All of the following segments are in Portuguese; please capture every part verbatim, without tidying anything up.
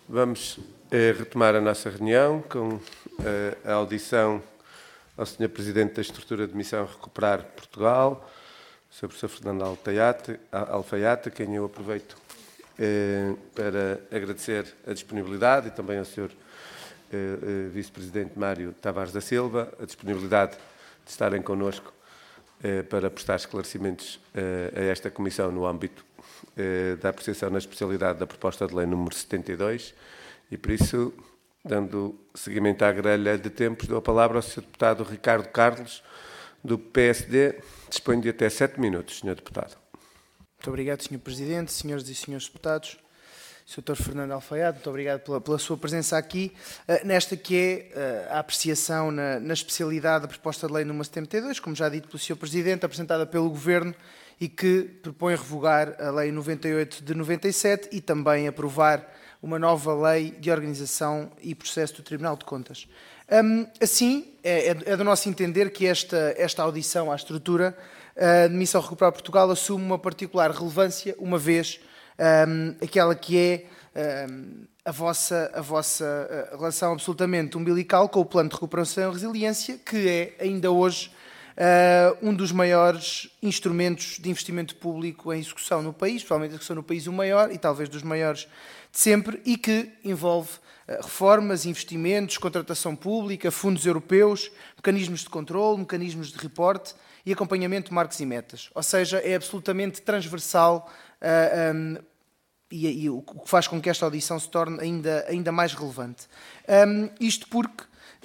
Vamos eh, retomar a nossa reunião com eh, a audição ao senhor Presidente da Estrutura de Missão Recuperar Portugal, o senhor Professor Fernando Alfaiate, Alfaiate, quem eu aproveito eh, para agradecer a disponibilidade, e também ao senhor eh, eh, Vice-Presidente Mário Tavares da Silva, a disponibilidade de estarem connosco eh, para prestar esclarecimentos eh, a esta Comissão no âmbito eh, da apreciação na especialidade da proposta de lei número setenta e dois, e por isso, dando seguimento à grelha de tempos, dou a palavra ao senhor Deputado Ricardo Carlos, do P S D. Dispõe de até sete minutos, senhor Deputado. Muito obrigado, senhor Presidente, senhoras e senhores deputados. doutor Fernando Alfaiate, muito obrigado pela, pela sua presença aqui, uh, nesta que é uh, a apreciação na, na especialidade da proposta de lei número setenta e dois, como já dito pelo senhor Presidente, apresentada pelo Governo e que propõe revogar a Lei noventa e oito de noventa e sete e também aprovar uma nova lei de organização e processo do Tribunal de Contas. Um, assim, é, é do nosso entender que esta, esta audição à estrutura uh, de Missão Recuperar Portugal assume uma particular relevância, uma vez um, aquela que é um, a vossa, a vossa relação absolutamente umbilical com o Plano de Recuperação e Resiliência, que é ainda hoje Uh, um dos maiores instrumentos de investimento público em execução no país, provavelmente a execução no país o maior e talvez dos maiores de sempre, e que envolve uh, reformas, investimentos, contratação pública, fundos europeus, mecanismos de controle, mecanismos de reporte e acompanhamento de marcos e metas. Ou seja, é absolutamente transversal uh, um, e, e o que faz com que esta audição se torne ainda, ainda mais relevante. Um, isto porque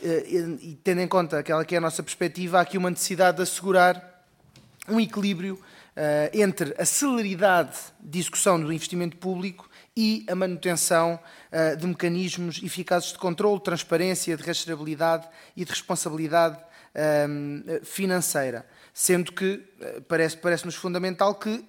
e tendo em conta aquela que é a nossa perspectiva, há aqui uma necessidade de assegurar um equilíbrio uh, entre a celeridade de execução do investimento público e a manutenção uh, de mecanismos eficazes de controle, de transparência, de rastreabilidade e de responsabilidade um, financeira. Sendo que uh, parece, parece-nos fundamental que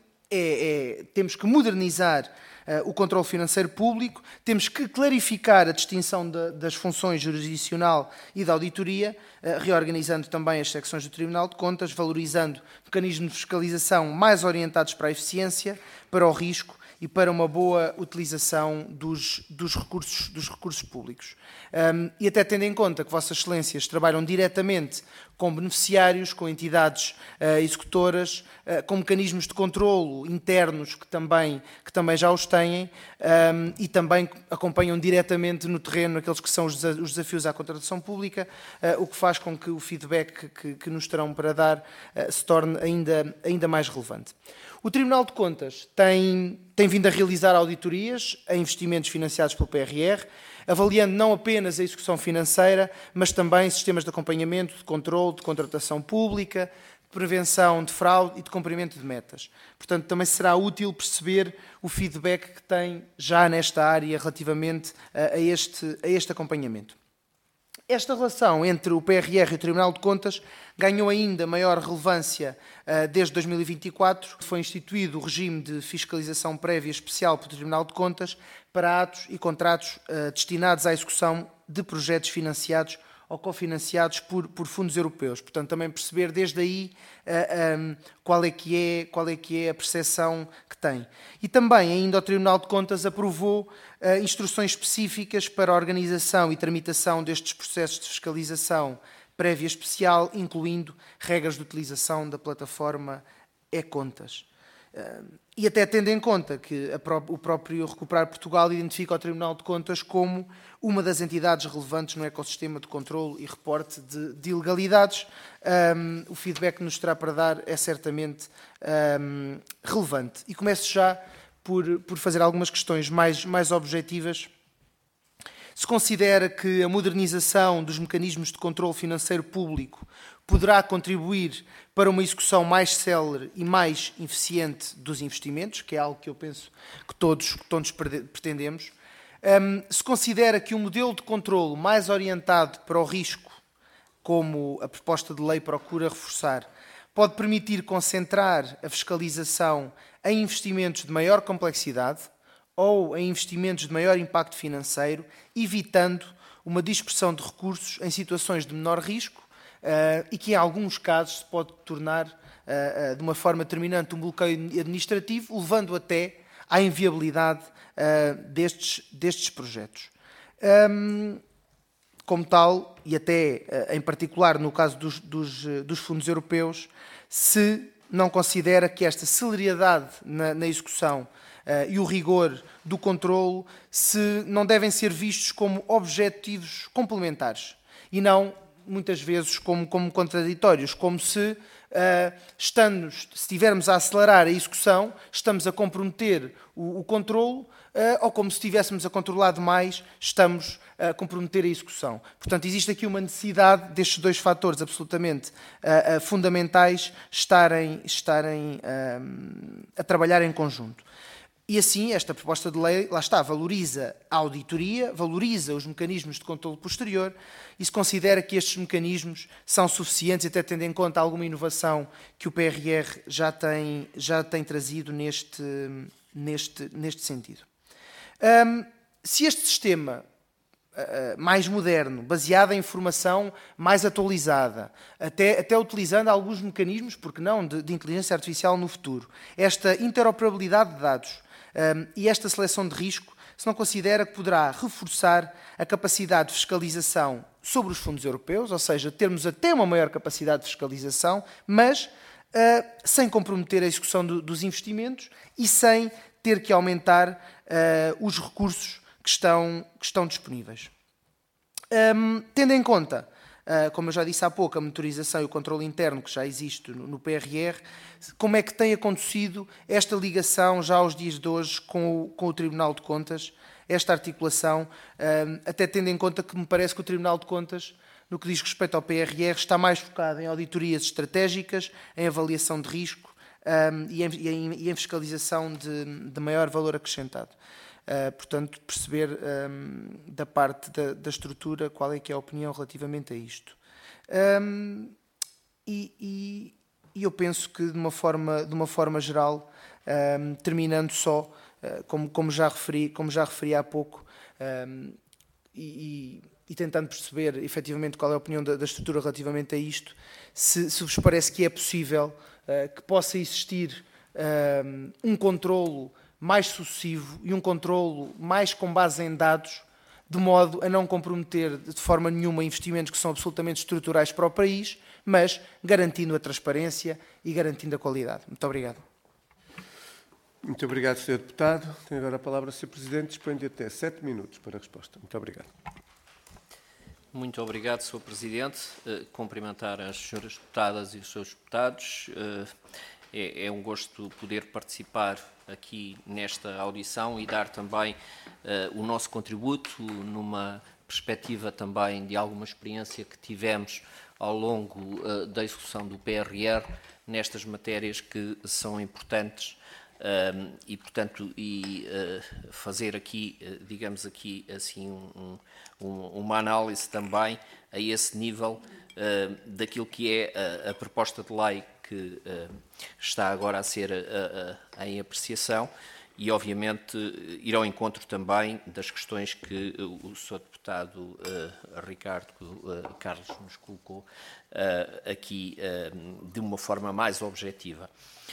é, é, temos que modernizar Uh, o controle financeiro público, temos que clarificar a distinção de, das funções jurisdicional e da auditoria, uh, reorganizando também as secções do Tribunal de Contas, valorizando mecanismos de fiscalização mais orientados para a eficiência, para o risco e para uma boa utilização dos, dos, recursos, dos recursos públicos. Um, e até tendo em conta que Vossas Excelências trabalham diretamente com beneficiários, com entidades uh, executoras, uh, com mecanismos de controlo internos que também, que também já os têm, um, e também acompanham diretamente no terreno aqueles que são os desafios à contratação pública, uh, o que faz com que o feedback que, que nos terão para dar uh, se torne ainda, ainda mais relevante. O Tribunal de Contas tem, tem vindo a realizar auditorias a investimentos financiados pelo P R R, avaliando não apenas a execução financeira, mas também sistemas de acompanhamento, de controle, de contratação pública, de prevenção de fraude e de cumprimento de metas. Portanto, também será útil perceber o feedback que tem já nesta área relativamente a este, a este acompanhamento. Esta relação entre o P R R e o Tribunal de Contas ganhou ainda maior relevância uh, desde dois mil e vinte e quatro, que foi instituído o regime de fiscalização prévia especial pelo Tribunal de Contas para atos e contratos uh, destinados à execução de projetos financiados ou cofinanciados por, por fundos europeus. Portanto, também perceber desde aí uh, um, qual, é que é, qual é que é a percepção que tem. E também, ainda o Tribunal de Contas aprovou uh, instruções específicas para a organização e tramitação destes processos de fiscalização prévia especial, incluindo regras de utilização da plataforma e-Contas. Uh, e até tendo em conta que a pró o próprio Recuperar Portugal identifica o Tribunal de Contas como uma das entidades relevantes no ecossistema de controle e reporte de, de ilegalidades, um, o feedback que nos terá para dar é certamente um, relevante. E começo já por, por fazer algumas questões mais, mais objetivas. Se considera que a modernização dos mecanismos de controle financeiro público poderá contribuir para uma execução mais célere e mais eficiente dos investimentos, que é algo que eu penso que todos, que todos pretendemos. Um, se considera que um modelo de controlo mais orientado para o risco, como a proposta de lei procura reforçar, pode permitir concentrar a fiscalização em investimentos de maior complexidade ou em investimentos de maior impacto financeiro, evitando uma dispersão de recursos em situações de menor risco uh, e que, em alguns casos, se pode tornar, uh, uh, de uma forma determinante, um bloqueio administrativo, levando até à inviabilidade uh, destes, destes projetos. Um, como tal, e até uh, em particular no caso dos, dos, uh, dos fundos europeus, se não considera que esta celeridade na, na execução uh, e o rigor do controlo se não devem ser vistos como objetivos complementares e não, muitas vezes, como, como contraditórios, como se, uh, estando, se estivermos a acelerar a execução, estamos a comprometer o, o controlo, uh, ou como se estivéssemos a controlar demais, estamos a comprometer a execução. Portanto, existe aqui uma necessidade destes dois fatores absolutamente uh, uh, fundamentais estarem, estarem uh, a trabalhar em conjunto. E assim, esta proposta de lei, lá está, valoriza a auditoria, valoriza os mecanismos de controle posterior e se considera que estes mecanismos são suficientes, até tendo em conta alguma inovação que o P R R já tem, já tem trazido neste, neste, neste sentido. Um, se este sistema uh, mais moderno, baseado em informação mais atualizada, até, até utilizando alguns mecanismos, porque não, de, de inteligência artificial no futuro, esta interoperabilidade de dados, Um, e esta seleção de risco, se não considera que poderá reforçar a capacidade de fiscalização sobre os fundos europeus, ou seja, termos até uma maior capacidade de fiscalização, mas uh, sem comprometer a execução do, dos investimentos e sem ter que aumentar uh, os recursos que estão, que estão disponíveis. Um, tendo em conta, Uh, como eu já disse há pouco, a monitorização e o controle interno que já existe no, no P R R, como é que tem acontecido esta ligação já aos dias de hoje com o, com o Tribunal de Contas, esta articulação, uh, até tendo em conta que me parece que o Tribunal de Contas, no que diz respeito ao P R R, está mais focado em auditorias estratégicas, em avaliação de risco um, e, em, e, em, e em fiscalização de, de maior valor acrescentado. Uh, portanto, perceber um, da parte da, da estrutura qual é que é a opinião relativamente a isto. Um, e, e, e eu penso que, de uma forma, de uma forma geral, um, terminando só, uh, como, como, já referi, como já referi há pouco, um, e, e tentando perceber efetivamente qual é a opinião da, da estrutura relativamente a isto, se, se vos parece que é possível uh, que possa existir um, um controlo mais sucessivo e um controlo mais com base em dados, de modo a não comprometer de forma nenhuma investimentos que são absolutamente estruturais para o país, mas garantindo a transparência e garantindo a qualidade. Muito obrigado. Muito obrigado, senhor Deputado. Tem agora a palavra o senhor Presidente. Dispõe de até sete minutos para a resposta. Muito obrigado. Muito obrigado, senhor Presidente. Uh, cumprimentar as senhoras deputadas e os seus deputados. Uh, é, é um gosto poder participar aqui nesta audição e dar também uh, o nosso contributo numa perspectiva também de alguma experiência que tivemos ao longo uh, da execução do P R R nestas matérias que são importantes uh, e, portanto, e, uh, fazer aqui, uh, digamos aqui, assim, um, um, uma análise também a esse nível uh, daquilo que é a, a proposta de lei que uh, está agora a ser uh, uh, em apreciação e, obviamente, ir ao encontro também das questões que uh, o senhor Deputado uh, Ricardo uh, Carlos nos colocou uh, aqui uh, de uma forma mais objetiva.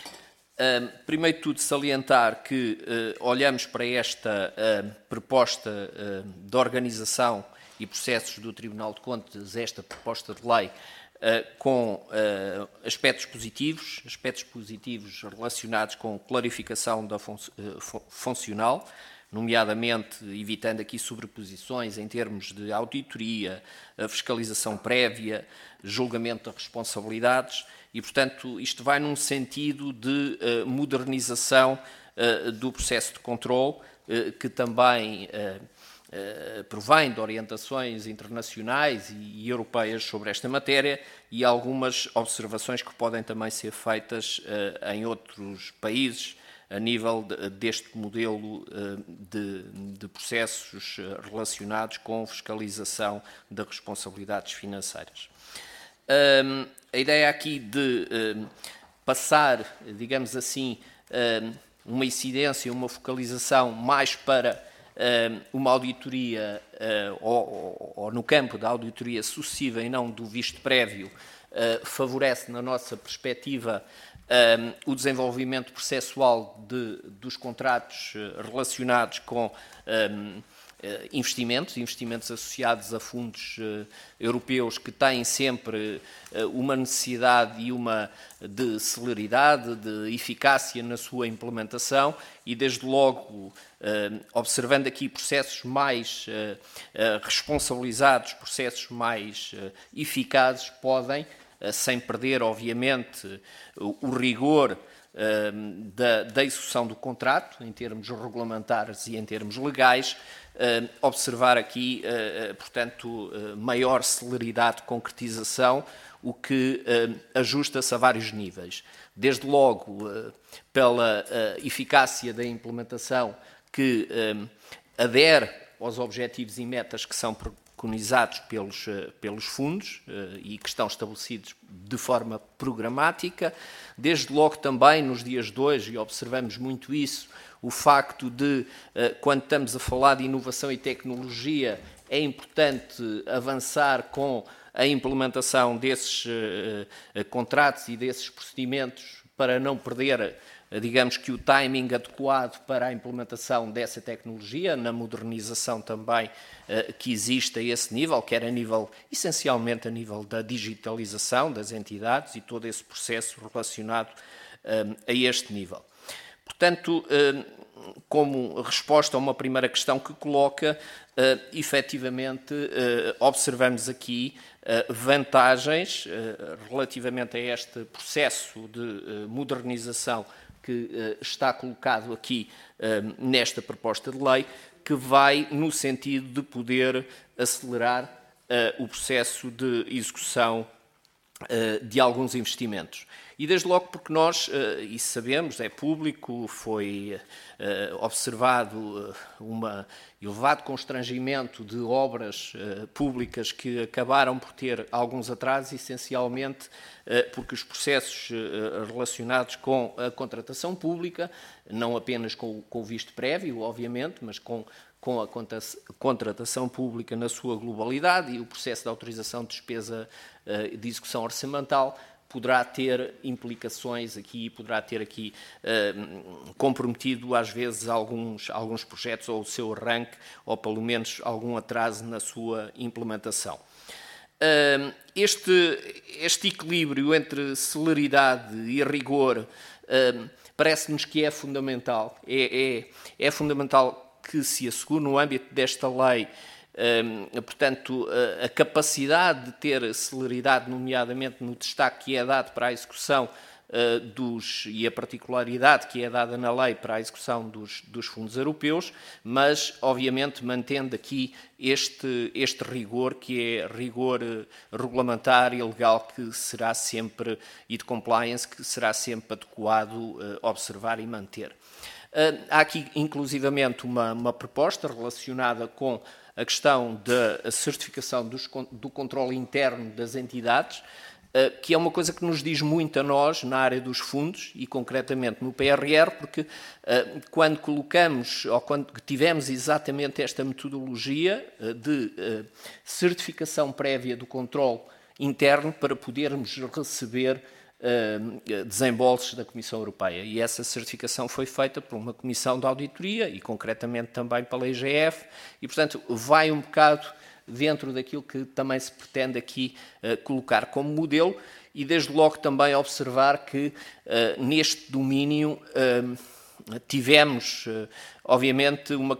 Uh, primeiro de tudo, salientar que uh, olhamos para esta uh, proposta uh, de organização e processos do Tribunal de Contas, esta proposta de lei, Uh, com uh, aspectos positivos, aspectos positivos relacionados com clarificação da fun uh, fun funcional, nomeadamente evitando aqui sobreposições em termos de auditoria, a fiscalização prévia, julgamento de responsabilidades e, portanto, isto vai num sentido de uh, modernização uh, do processo de controle, uh, que também uh, Uh, provém de orientações internacionais e, e europeias sobre esta matéria e algumas observações que podem também ser feitas uh, em outros países a nível de, deste modelo uh, de, de processos relacionados com fiscalização de responsabilidades financeiras. Uh, a ideia aqui de uh, passar, digamos assim, uh, uma incidência, uma focalização mais para uma auditoria, ou, ou no campo da auditoria sucessiva e não do visto prévio, favorece, na nossa perspectiva, um, o desenvolvimento processual de, dos contratos relacionados com um, investimentos, investimentos associados a fundos uh, europeus que têm sempre uh, uma necessidade e uma de celeridade, de eficácia na sua implementação e, desde logo, uh, observando aqui processos mais uh, uh, responsabilizados, processos mais uh, eficazes, podem, uh, sem perder, obviamente, o, o rigor uh, da, da execução do contrato, em termos regulamentares e em termos legais, Uh, observar aqui, uh, uh, portanto, uh, maior celeridade de concretização, o que uh, ajusta-se a vários níveis. Desde logo, uh, pela uh, eficácia da implementação que uh, adere aos objetivos e metas que são preconizados pelos, uh, pelos fundos uh, e que estão estabelecidos de forma programática. Desde logo também, nos dias de hoje, e observamos muito isso, o facto de, quando estamos a falar de inovação e tecnologia, é importante avançar com a implementação desses contratos e desses procedimentos para não perder, digamos que, o timing adequado para a implementação dessa tecnologia, na modernização também que existe a esse nível, quer a nível, essencialmente a nível da digitalização das entidades e todo esse processo relacionado a este nível. Portanto, como resposta a uma primeira questão que coloca, efetivamente, observamos aqui vantagens relativamente a este processo de modernização que está colocado aqui nesta proposta de lei, que vai no sentido de poder acelerar o processo de execução de alguns investimentos. E desde logo porque nós, e sabemos, é público, foi observado um elevado constrangimento de obras públicas que acabaram por ter alguns atrasos, essencialmente porque os processos relacionados com a contratação pública, não apenas com o visto prévio, obviamente, mas com com a contratação pública na sua globalidade e o processo de autorização de despesa de execução orçamental, poderá ter implicações aqui, poderá ter aqui uh, comprometido às vezes alguns, alguns projetos ou o seu arranque, ou pelo menos algum atraso na sua implementação. Uh, este, este equilíbrio entre celeridade e rigor uh, parece-nos que é fundamental. É, é, é fundamental que se assegure no âmbito desta lei, um, portanto, a, a capacidade de ter celeridade, nomeadamente no destaque que é dado para a execução uh, dos, e a particularidade que é dada na lei para a execução dos, dos fundos europeus, mas, obviamente, mantendo aqui este, este rigor, que é rigor uh, regulamentar e legal, que será sempre, e de compliance, que será sempre adequado uh, observar e manter. Uh, há aqui, inclusivamente, uma, uma proposta relacionada com a questão da certificação dos, do controle interno das entidades, uh, que é uma coisa que nos diz muito a nós na área dos fundos e, concretamente, no P R R, porque uh, quando colocamos, ou quando tivemos exatamente esta metodologia uh, de uh, certificação prévia do controle interno para podermos receber Uh, desembolsos da Comissão Europeia. E essa certificação foi feita por uma comissão de auditoria e, concretamente, também pela I G F e, portanto, vai um bocado dentro daquilo que também se pretende aqui uh, colocar como modelo e, desde logo, também observar que uh, neste domínio uh, tivemos, uh, obviamente, uma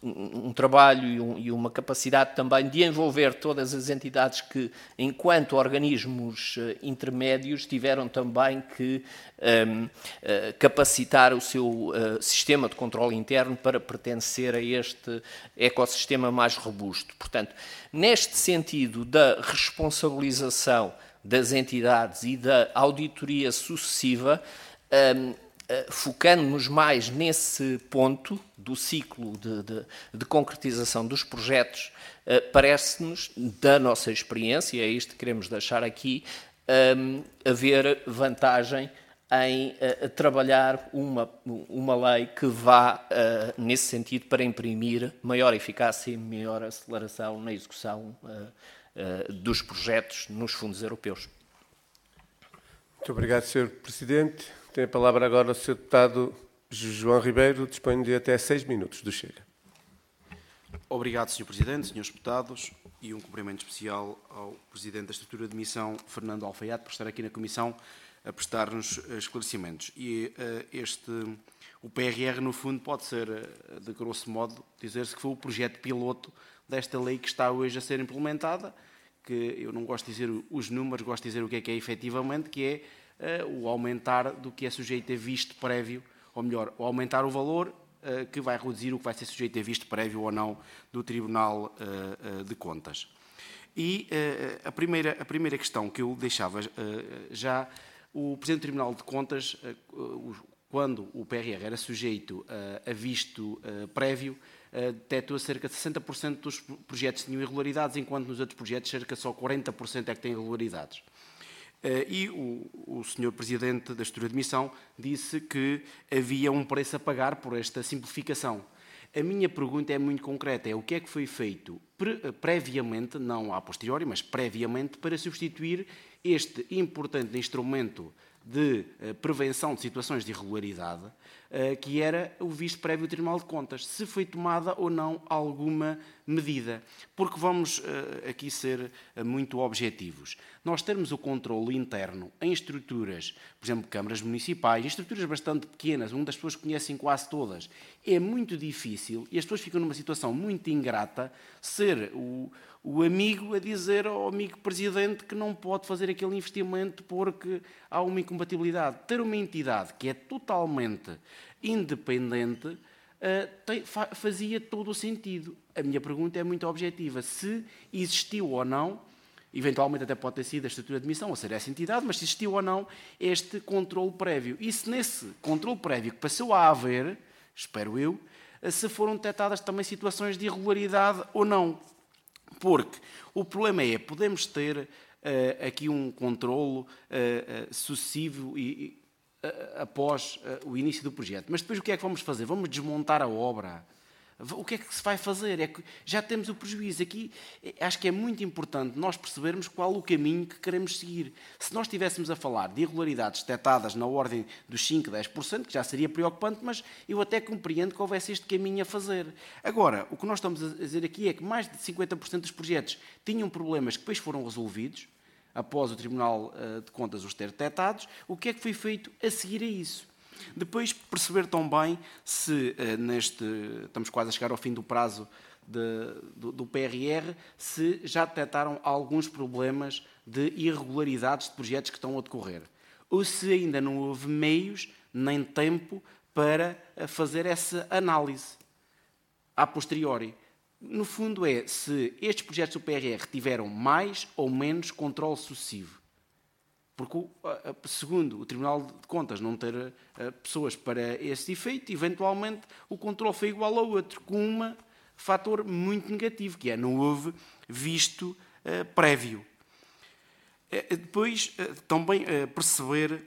um trabalho e, um, e uma capacidade também de envolver todas as entidades que, enquanto organismos uh, intermédios, tiveram também que um, uh, capacitar o seu uh, sistema de controle interno para pertencer a este ecossistema mais robusto. Portanto, neste sentido da responsabilização das entidades e da auditoria sucessiva, um, focando-nos mais nesse ponto do ciclo de, de, de concretização dos projetos, uh, parece-nos, da nossa experiência, é isto que queremos deixar aqui, um, haver vantagem em uh, trabalhar uma, uma lei que vá, uh, nesse sentido, para imprimir maior eficácia e maior aceleração na execução uh, uh, dos projetos nos fundos europeus. Muito obrigado, senhor Presidente. Tem a palavra agora o senhor Deputado João Ribeiro, dispõe de até seis minutos do Chega. Obrigado, senhor Presidente, senhores Deputados, e um cumprimento especial ao Presidente da Estrutura de Missão, Fernando Alfaiate, por estar aqui na Comissão a prestar-nos esclarecimentos. E uh, este, o P R R, no fundo, pode ser, de grosso modo, dizer-se que foi o projeto piloto desta lei que está hoje a ser implementada, que eu não gosto de dizer os números, gosto de dizer o que é que é efetivamente, que é uh, o aumentar do que é sujeito a visto prévio, ou melhor, o aumentar o valor uh, que vai reduzir o que vai ser sujeito a visto prévio ou não do Tribunal uh, uh, de Contas. E uh, a, primeira, a primeira questão que eu deixava uh, já, o Presidente do Tribunal de Contas, uh, uh, quando o P R R era sujeito uh, a visto uh, prévio, Uh, detectou cerca de sessenta por cento dos projetos que tinham irregularidades, enquanto nos outros projetos cerca de só quarenta por cento é que têm irregularidades. Uh, e o, o senhor Presidente da Estrutura de Missão disse que havia um preço a pagar por esta simplificação. A minha pergunta é muito concreta, é o que é que foi feito pre previamente, não a posteriori, mas previamente, para substituir este importante instrumento de uh, prevenção de situações de irregularidade, uh, que era o visto prévio do Tribunal de Contas, se foi tomada ou não alguma medida. Porque vamos uh, aqui ser uh, muito objetivos. Nós termos o controle interno em estruturas, por exemplo, câmaras municipais, em estruturas bastante pequenas, onde as pessoas conhecem quase todas, é muito difícil e as pessoas ficam numa situação muito ingrata ser o o amigo a dizer ao amigo presidente que não pode fazer aquele investimento porque há uma incompatibilidade. Ter uma entidade que é totalmente independente uh, tem, fa, fazia todo o sentido. A minha pergunta é muito objetiva. Se existiu ou não, eventualmente até pode ter sido a estrutura de missão, ou ser essa entidade, mas se existiu ou não este controle prévio. E se nesse controle prévio que passou a haver, espero eu, se foram detectadas também situações de irregularidade ou não. Porque o problema é, podemos ter uh, aqui um controlo uh, uh, sucessivo e, uh, após uh, o início do projeto. Mas depois o que é que vamos fazer? Vamos desmontar a obra? O que é que se vai fazer? É que já temos o prejuízo. Aqui acho que é muito importante nós percebermos qual o caminho que queremos seguir. Se nós estivéssemos a falar de irregularidades detectadas na ordem dos cinco, dez por cento, que já seria preocupante, mas eu até compreendo que houvesse este caminho a fazer. Agora, o que nós estamos a dizer aqui é que mais de cinquenta por cento dos projetos tinham problemas que depois foram resolvidos, após o Tribunal de Contas os ter detectados. O que é que foi feito a seguir a isso? Depois, perceber também se, neste, estamos quase a chegar ao fim do prazo de, do, do P R R, se já detectaram alguns problemas de irregularidades de projetos que estão a decorrer. Ou se ainda não houve meios nem tempo para fazer essa análise a posteriori. No fundo é se estes projetos do P R R tiveram mais ou menos controle sucessivo. Porque, segundo o Tribunal de Contas não ter pessoas para esse efeito, eventualmente o controle foi igual ao outro, com um fator muito negativo, que é não houve visto uh, prévio. Uh, depois, uh, também uh, perceber,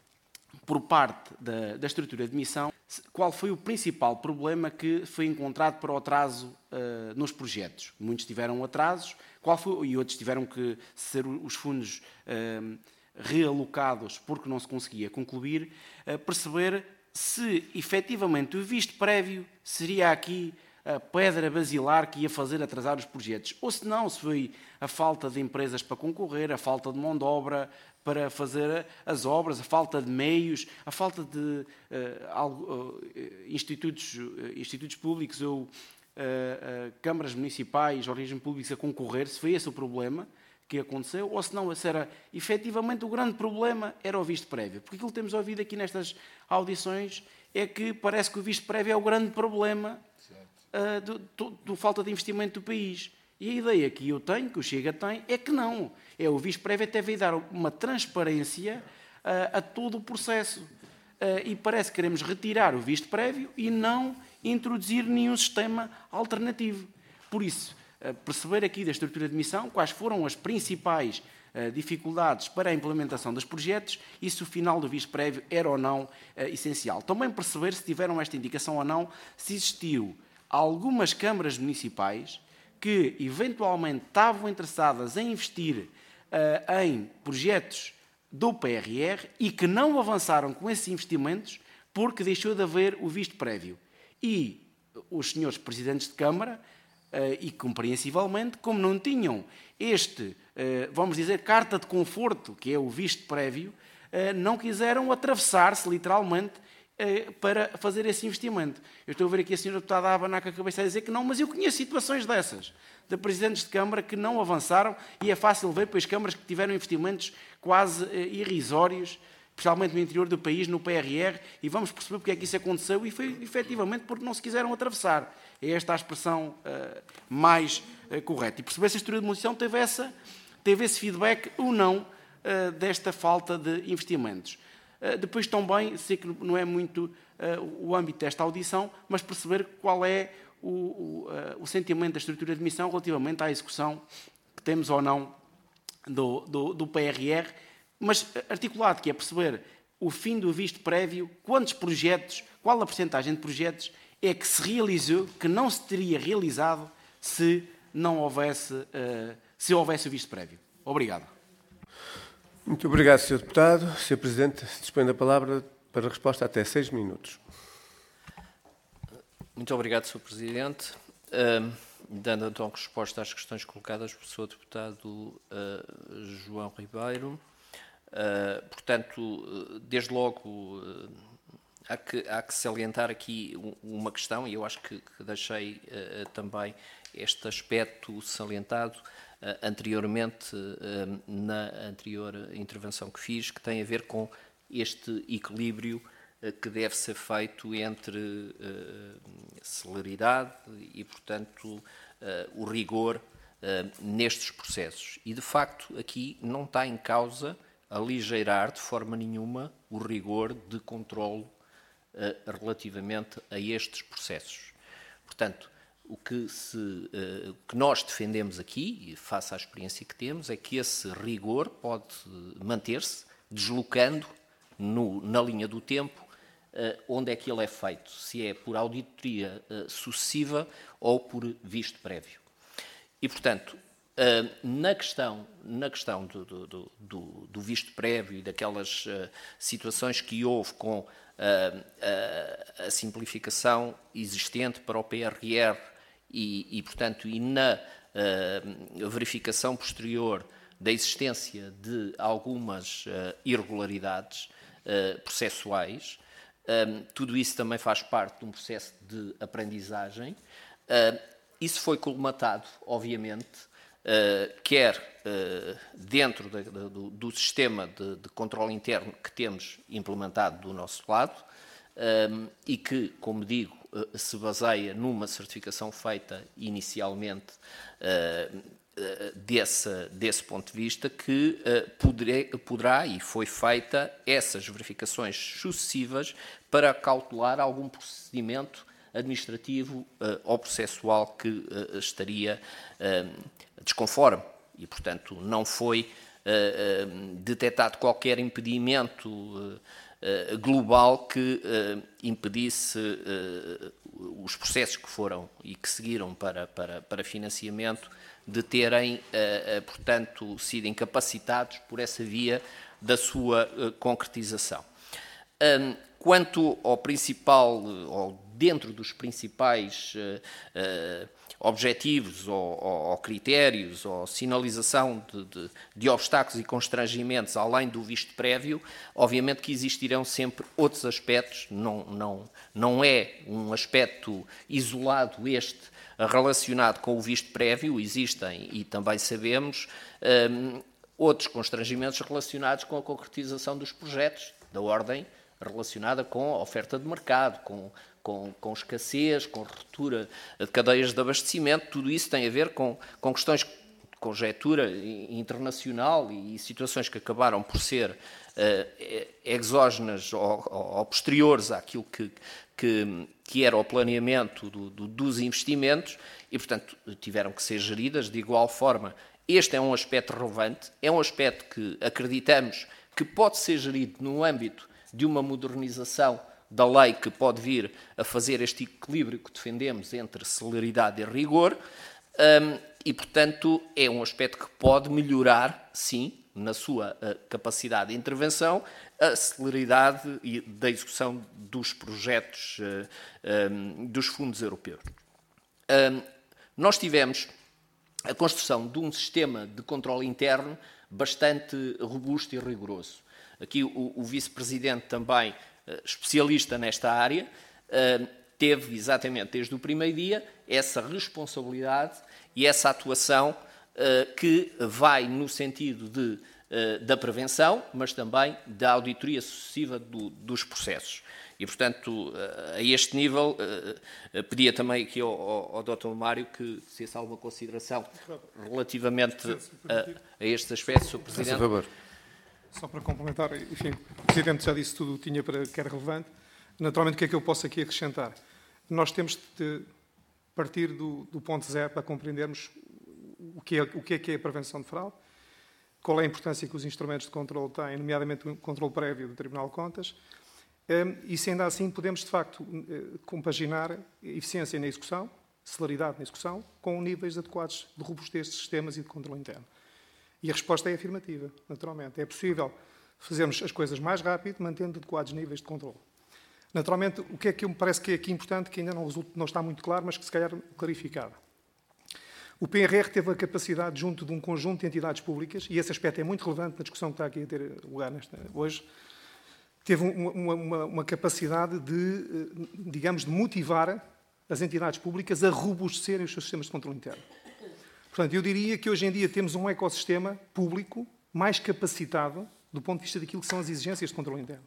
por parte da, da estrutura de missão, qual foi o principal problema que foi encontrado para o atraso uh, nos projetos. Muitos tiveram atrasos, qual foi, e outros tiveram que ser os fundos Uh, realocados porque não se conseguia concluir, perceber se efetivamente o visto prévio seria aqui a pedra basilar que ia fazer atrasar os projetos, ou se não, se foi a falta de empresas para concorrer, a falta de mão de obra para fazer as obras, a falta de meios, a falta de uh, uh, institutos, uh, institutos públicos ou uh, uh, câmaras municipais, organismos públicos a concorrer, se foi esse o problema que aconteceu, ou se não, se era efetivamente o grande problema era o visto prévio. Porque aquilo que temos ouvido aqui nestas audições é que parece que o visto prévio é o grande problema uh, do, do, do falta de investimento do país. E a ideia que eu tenho, que o Chega tem, é que não. É o visto prévio até veio dar uma transparência uh, a todo o processo. Uh, e parece que queremos retirar o visto prévio e não introduzir nenhum sistema alternativo. Por isso, perceber aqui da estrutura de missão quais foram as principais uh, dificuldades para a implementação dos projetos e se o final do visto prévio era ou não uh, essencial. Também perceber se tiveram esta indicação ou não, se existiu algumas câmaras municipais que eventualmente estavam interessadas em investir uh, em projetos do P R R e que não avançaram com esses investimentos porque deixou de haver o visto prévio. E os senhores presidentes de Câmara, e compreensivelmente, como não tinham este, vamos dizer, carta de conforto, que é o visto prévio, não quiseram atravessar-se, literalmente, para fazer esse investimento. Eu estou a ver aqui a senhora deputada a abanar com a cabeça a dizer que não, mas eu conheço situações dessas, de presidentes de Câmara que não avançaram, e é fácil ver, pois, câmaras que tiveram investimentos quase irrisórios, especialmente no interior do país, no P R R, e vamos perceber porque é que isso aconteceu, e foi efetivamente porque não se quiseram atravessar. É esta a expressão uh, mais uh, correta. E perceber se a estrutura de demolição teve, essa, teve esse feedback ou não uh, desta falta de investimentos. Uh, depois também, sei que não é muito uh, o âmbito desta audição, mas perceber qual é o, o, uh, o sentimento da estrutura de demolição relativamente à execução que temos ou não do, do, do P R R, mas articulado, que é perceber o fim do visto prévio, quantos projetos, qual a percentagem de projetos é que se realizou, que não se teria realizado se não houvesse, uh, se houvesse o visto prévio. Obrigado. Muito obrigado, senhor Deputado. senhor Presidente, dispõe da palavra para a resposta até seis minutos. Muito obrigado, senhor Presidente. Uh, dando então resposta às questões colocadas pelo senhor Deputado uh, João Ribeiro. Uh, portanto, desde logo, uh, há, que, há que salientar aqui uma questão, e eu acho que, que deixei uh, também este aspecto salientado uh, anteriormente, uh, na anterior intervenção que fiz, que tem a ver com este equilíbrio uh, que deve ser feito entre uh, celeridade e, portanto, uh, o rigor uh, nestes processos. E, de facto, aqui não está em causa aligeirar de forma nenhuma o rigor de controle uh, relativamente a estes processos. Portanto, o que, se, uh, o que nós defendemos aqui, e face à experiência que temos, é que esse rigor pode manter-se deslocando no, na linha do tempo uh, onde é que ele é feito, se é por auditoria uh, sucessiva ou por visto prévio. E, portanto, Uh, na questão, na questão do, do, do, do visto prévio e daquelas uh, situações que houve com uh, uh, a simplificação existente para o P R R e, e portanto, e na uh, verificação posterior da existência de algumas uh, irregularidades uh, processuais, uh, tudo isso também faz parte de um processo de aprendizagem. Uh, isso foi colmatado, obviamente, Uh, quer uh, dentro da, da, do, do sistema de, de controle interno que temos implementado do nosso lado um, e que, como digo, uh, se baseia numa certificação feita inicialmente uh, uh, desse, desse ponto de vista, que uh, poderá, poderá e foi feita essas verificações sucessivas para cautelar algum procedimento administrativo uh, ou processual que uh, estaria uh, desconforme e, portanto, não foi uh, uh, detectado qualquer impedimento uh, uh, global que uh, impedisse uh, os processos que foram e que seguiram para, para, para financiamento de terem, uh, uh, portanto, sido incapacitados por essa via da sua uh, concretização. Um, quanto ao principal, ou dentro dos principais uh, uh, objetivos ou, ou, ou critérios ou sinalização de, de, de obstáculos e constrangimentos além do visto prévio, obviamente que existirão sempre outros aspectos, não, não, não é um aspecto isolado este relacionado com o visto prévio, existem e também sabemos um, outros constrangimentos relacionados com a concretização dos projetos, da ordem relacionada com a oferta de mercado, com, com, com escassez, com ruptura de cadeias de abastecimento, tudo isso tem a ver com, com questões de conjectura internacional e situações que acabaram por ser uh, exógenas ou, ou, ou posteriores àquilo que, que, que era o planeamento do, do, dos investimentos e, portanto, tiveram que ser geridas de igual forma. Este é um aspecto relevante, é um aspecto que acreditamos que pode ser gerido no âmbito de uma modernização da lei que pode vir a fazer este equilíbrio que defendemos entre celeridade e rigor um, e, portanto, é um aspecto que pode melhorar, sim, na sua uh, capacidade de intervenção, a celeridade e da execução dos projetos uh, um, dos fundos europeus. Um, nós tivemos a construção de um sistema de controle interno bastante robusto e rigoroso. Aqui o, o vice-presidente também, uh, especialista nesta área, uh, teve exatamente desde o primeiro dia essa responsabilidade e essa atuação uh, que vai no sentido de, uh, da prevenção, mas também da auditoria sucessiva do, dos processos. E, portanto, uh, a este nível, uh, uh, pedia também aqui ao, ao, ao doutor Mário que fizesse alguma consideração relativamente a, a estes aspectos, senhor Presidente. Por favor. Só para complementar, enfim, o Presidente já disse tudo o que tinha para que era relevante. Naturalmente, o que é que eu posso aqui acrescentar? Nós temos de partir do, do ponto zero para compreendermos o que, é, o que é que é a prevenção de fraude, qual é a importância que os instrumentos de controle têm, nomeadamente o controle prévio do Tribunal de Contas, e se ainda assim podemos, de facto, compaginar eficiência na execução, celeridade na execução, com níveis adequados de robustez de sistemas e de controle interno. E a resposta é afirmativa, naturalmente. É possível fazermos as coisas mais rápido, mantendo adequados níveis de controle. Naturalmente, o que é que me parece que é aqui importante, que ainda não, resulta, não está muito claro, mas que se calhar clarificado. O P R R teve a capacidade, junto de um conjunto de entidades públicas, e esse aspecto é muito relevante na discussão que está aqui a ter lugar nesta, hoje, teve uma, uma, uma capacidade de, digamos, de motivar as entidades públicas a robustecerem os seus sistemas de controle interno. Portanto, eu diria que hoje em dia temos um ecossistema público mais capacitado do ponto de vista daquilo que são as exigências de controle interno.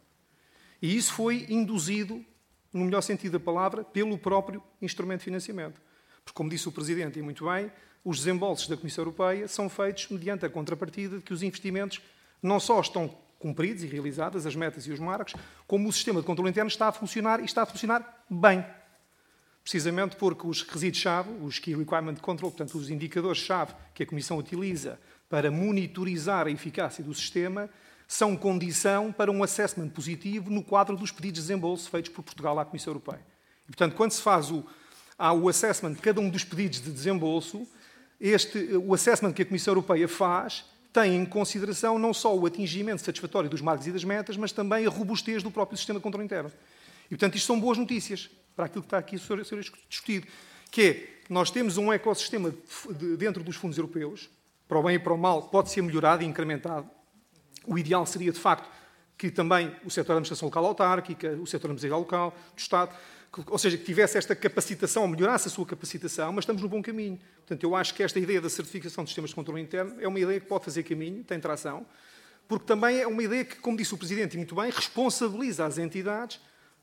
E isso foi induzido, no melhor sentido da palavra, pelo próprio instrumento de financiamento. Porque, como disse o Presidente, e muito bem, os desembolsos da Comissão Europeia são feitos mediante a contrapartida de que os investimentos não só estão cumpridos e realizadas, as metas e os marcos, como o sistema de controle interno está a funcionar e está a funcionar bem. Precisamente porque os requisitos-chave, os Key Requirement Control, portanto, os indicadores-chave que a Comissão utiliza para monitorizar a eficácia do sistema, são condição para um assessment positivo no quadro dos pedidos de desembolso feitos por Portugal à Comissão Europeia. E, portanto, quando se faz o, há o assessment de cada um dos pedidos de desembolso, este, o assessment que a Comissão Europeia faz tem em consideração não só o atingimento satisfatório dos marcos e das metas, mas também a robustez do próprio sistema de controle interno. E, portanto, isto são boas notícias para aquilo que está aqui a ser discutido, que é, nós temos um ecossistema de, dentro dos fundos europeus, para o bem e para o mal, pode ser melhorado e incrementado. O ideal seria, de facto, que também o setor da administração local autárquica, o setor empresarial local, do Estado, que, ou seja, que tivesse esta capacitação, melhorasse a sua capacitação, mas estamos no bom caminho. Portanto, eu acho que esta ideia da certificação de sistemas de controle interno é uma ideia que pode fazer caminho, tem tração, porque também é uma ideia que, como disse o Presidente, e muito bem, responsabiliza as entidades,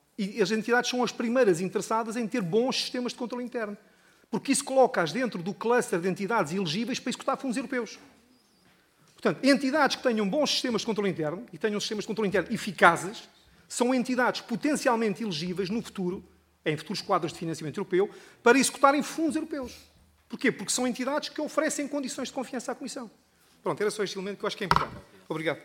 e as entidades são as primeiras interessadas em ter bons sistemas de controle interno, porque isso coloca-as dentro do cluster de entidades elegíveis para executar fundos europeus. Portanto, entidades que tenham bons sistemas de controle interno e tenham sistemas de controle interno eficazes são entidades potencialmente elegíveis no futuro, em futuros quadros de financiamento europeu, para executarem fundos europeus. Porquê? Porque são entidades que oferecem condições de confiança à Comissão. Pronto, era só este elemento que eu acho que é importante. Obrigado.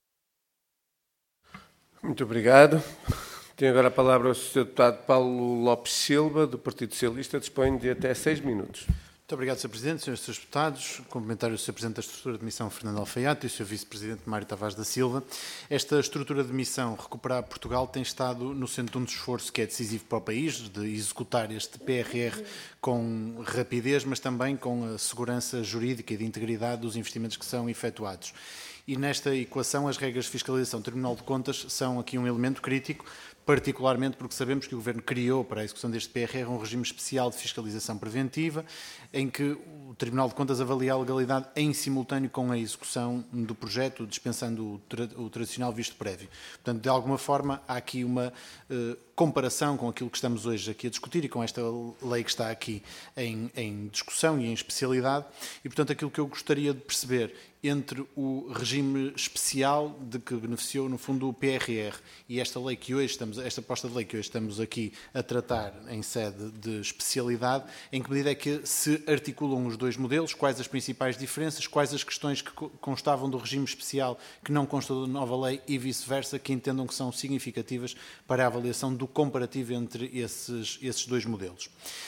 Muito obrigado. Tenho agora a palavra o senhor Deputado Paulo Lopes Silva, do Partido Socialista, dispõe de até seis minutos. Muito obrigado, senhor Presidente, senhores e senhores deputados. Cumprimentar o senhor Presidente da Estrutura de Missão, Fernando Alfaiate, e o senhor Vice-Presidente, Mário Tavares da Silva. Esta estrutura de missão, Recuperar Portugal, tem estado no centro de um esforço que é decisivo para o país, de executar este P R R com rapidez, mas também com a segurança jurídica e de integridade dos investimentos que são efetuados. E nesta equação, as regras de fiscalização do Tribunal de Contas são aqui um elemento crítico, particularmente porque sabemos que o Governo criou para a execução deste P R R um regime especial de fiscalização preventiva, em que o Tribunal de Contas avalia a legalidade em simultâneo com a execução do projeto, dispensando o, tra o tradicional visto prévio. Portanto, de alguma forma, há aqui uma eh, comparação com aquilo que estamos hoje aqui a discutir e com esta lei que está aqui em, em discussão e em especialidade. E, portanto, aquilo que eu gostaria de perceber entre o regime especial de que beneficiou, no fundo, o P R R e esta lei que hoje estamos, esta proposta de lei que hoje estamos aqui a tratar em sede de especialidade, em que medida é que se articulam os dois modelos, quais as principais diferenças, quais as questões que constavam do regime especial que não constam da nova lei e vice-versa, que entendam que são significativas para a avaliação do comparativo entre esses, esses dois modelos.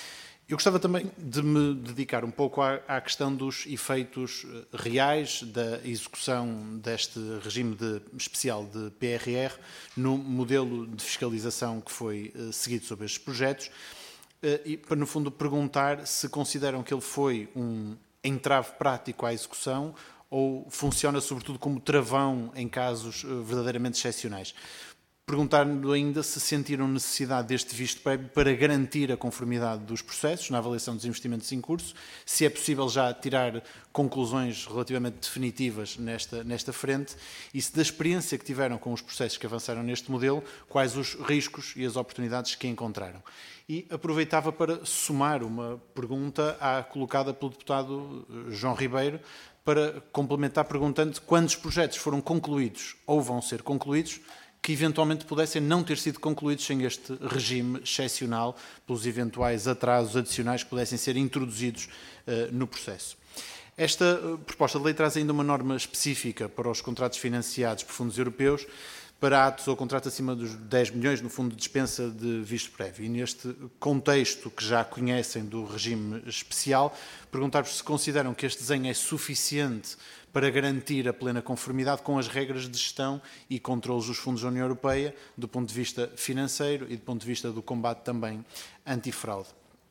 Eu gostava também de me dedicar um pouco à, à questão dos efeitos reais da execução deste regime de, especial de P R R no modelo de fiscalização que foi uh, seguido sobre estes projetos, uh, e para, no fundo, perguntar se consideram que ele foi um entrave prático à execução ou funciona, sobretudo, como travão em casos uh, verdadeiramente excepcionais. Perguntar-lhe ainda se sentiram necessidade deste visto prévio para garantir a conformidade dos processos na avaliação dos investimentos em curso, se é possível já tirar conclusões relativamente definitivas nesta, nesta frente e se da experiência que tiveram com os processos que avançaram neste modelo, quais os riscos e as oportunidades que encontraram. E aproveitava para somar uma pergunta à colocada pelo deputado João Ribeiro, para complementar perguntando quantos projetos foram concluídos ou vão ser concluídos que eventualmente pudessem não ter sido concluídos sem este regime excepcional, pelos eventuais atrasos adicionais que pudessem ser introduzidos uh, no processo. Esta uh, proposta de lei traz ainda uma norma específica para os contratos financiados por fundos europeus, para atos ou contratos acima dos dez milhões, no fundo, de dispensa de visto prévio. E neste contexto que já conhecem do regime especial, perguntar-vos se consideram que este desenho é suficiente para garantir a plena conformidade com as regras de gestão e controlos dos fundos da União Europeia, do ponto de vista financeiro e do ponto de vista do combate também antifraude.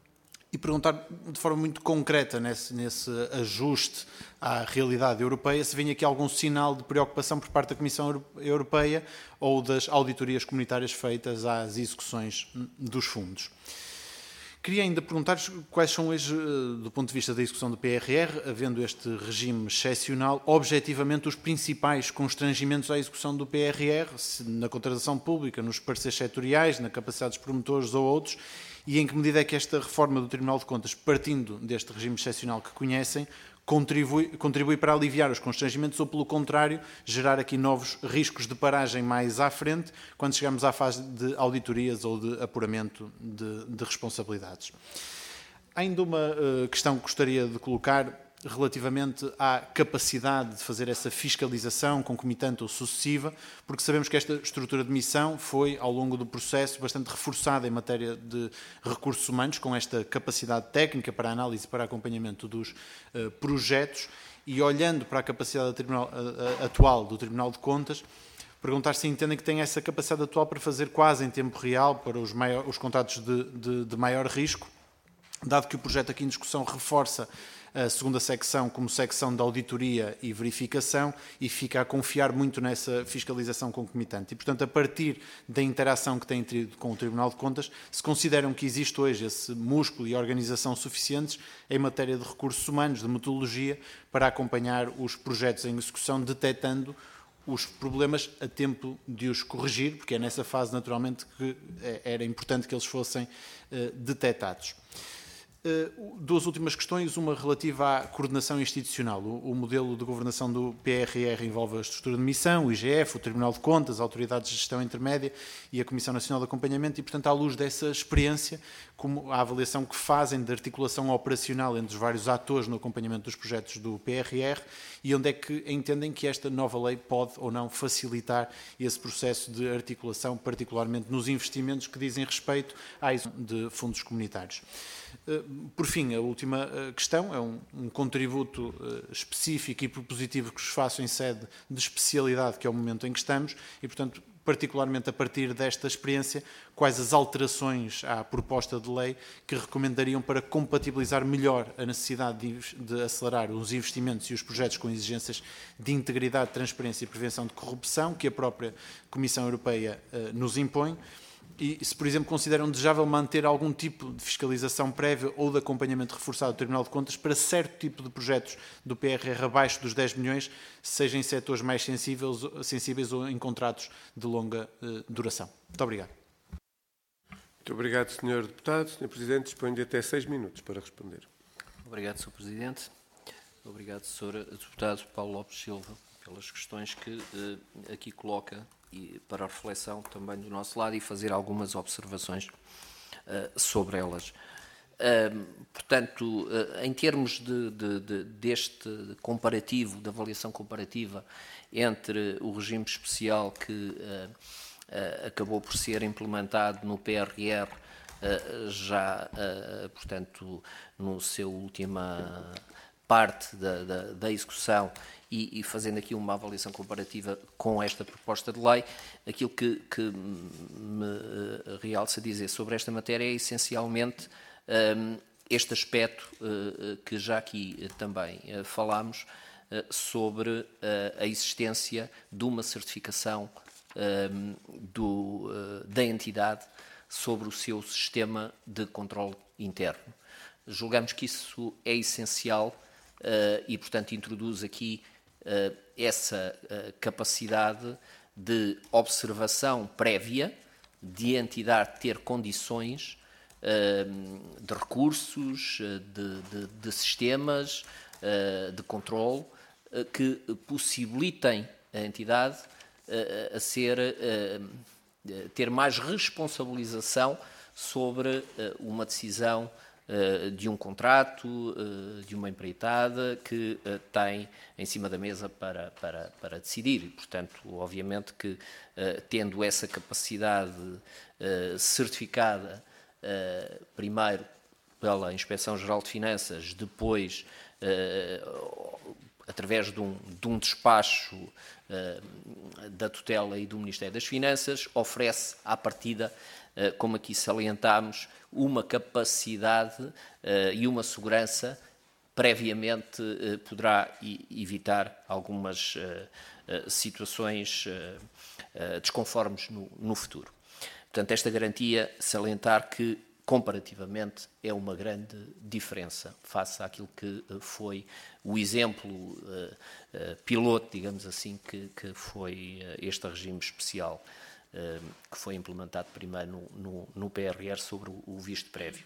E perguntar de forma muito concreta nesse, nesse ajuste à realidade europeia se vem aqui algum sinal de preocupação por parte da Comissão Europeia ou das auditorias comunitárias feitas às execuções dos fundos. Queria ainda perguntar-vos quais são hoje, do ponto de vista da execução do P R R, havendo este regime excepcional, objetivamente os principais constrangimentos à execução do P R R, na contratação pública, nos pareceres setoriais, na capacidade dos promotores ou outros, e em que medida é que esta reforma do Tribunal de Contas, partindo deste regime excepcional que conhecem, contribui, contribui para aliviar os constrangimentos ou, pelo contrário, gerar aqui novos riscos de paragem mais à frente, quando chegamos à fase de auditorias ou de apuramento de, de responsabilidades. Há ainda uma uh, questão que gostaria de colocar relativamente à capacidade de fazer essa fiscalização concomitante ou sucessiva, porque sabemos que esta estrutura de missão foi, ao longo do processo, bastante reforçada em matéria de recursos humanos, com esta capacidade técnica para análise e para acompanhamento dos uh, projetos, e olhando para a capacidade do tribunal, uh, atual do Tribunal de Contas, perguntar se entendem que tem essa capacidade atual para fazer quase em tempo real para os, maior, os contratos de, de, de maior risco, dado que o projeto aqui em discussão reforça a segunda secção como secção de auditoria e verificação e fica a confiar muito nessa fiscalização concomitante. E, portanto, a partir da interação que têm tido com o Tribunal de Contas, se consideram que existe hoje esse músculo e organização suficientes em matéria de recursos humanos, de metodologia, para acompanhar os projetos em execução, detectando os problemas a tempo de os corrigir, porque é nessa fase, naturalmente, que era importante que eles fossem uh, detectados. Uh, duas últimas questões, uma relativa à coordenação institucional. O, o modelo de governação do P R R envolve a estrutura de missão, o I G F, o Tribunal de Contas, a Autoridade de Gestão Intermédia e a Comissão Nacional de Acompanhamento e, portanto, à luz dessa experiência, como a avaliação que fazem de articulação operacional entre os vários atores no acompanhamento dos projetos do P R R e onde é que entendem que esta nova lei pode ou não facilitar esse processo de articulação, particularmente nos investimentos que dizem respeito à execução de fundos comunitários. Por fim, a última questão é um, um contributo específico e propositivo que vos faço em sede de especialidade, que é o momento em que estamos, e, portanto, particularmente a partir desta experiência, quais as alterações à proposta de lei que recomendariam para compatibilizar melhor a necessidade de, de acelerar os investimentos e os projetos com exigências de integridade, transparência e prevenção de corrupção que a própria Comissão Europeia uh, nos impõe. E se, por exemplo, consideram desejável manter algum tipo de fiscalização prévia ou de acompanhamento reforçado do Tribunal de Contas para certo tipo de projetos do P R R abaixo dos dez milhões, seja em setores mais sensíveis, sensíveis ou em contratos de longa uh, duração. Muito obrigado. Muito obrigado, senhor Deputado. senhor Presidente, disponho de até seis minutos para responder. Obrigado, senhor Presidente. Obrigado, senhor Deputado Paulo Lopes Silva, pelas questões que uh, aqui coloca e para a reflexão também do nosso lado e fazer algumas observações uh, sobre elas. Uh, portanto, uh, em termos de, de, de, deste comparativo, de avaliação comparativa entre o regime especial que uh, uh, acabou por ser implementado no P R R já, portanto, no seu última parte da, da, da execução e, e fazendo aqui uma avaliação comparativa com esta proposta de lei, aquilo que, que me realça dizer sobre esta matéria é essencialmente um, este aspecto uh, que já aqui uh, também uh, falámos uh, sobre uh, a existência de uma certificação um, do, uh, da entidade sobre o seu sistema de controle interno. Julgamos que isso é essencial Uh, e, portanto, introduz aqui uh, essa uh, capacidade de observação prévia, de a entidade ter condições uh, de recursos, uh, de, de, de sistemas, uh, de controle, uh, que possibilitem a entidade uh, a ser, uh, ter mais responsabilização sobre uh, uma decisão de um contrato, de uma empreitada que tem em cima da mesa para, para, para decidir. E, portanto, obviamente que, tendo essa capacidade certificada, primeiro pela Inspeção-Geral de Finanças, depois, através de um, de um despacho da tutela e do Ministério das Finanças, oferece à partida, como aqui salientámos, uma capacidade uh, e uma segurança previamente uh, poderá evitar algumas uh, uh, situações uh, uh, desconformes no, no futuro. Portanto, esta garantia, salientar que, comparativamente, é uma grande diferença face àquilo que uh, foi o exemplo uh, uh, piloto, digamos assim, que, que foi uh, este regime especial que foi implementado primeiro no, no, no P R R sobre o, o visto prévio.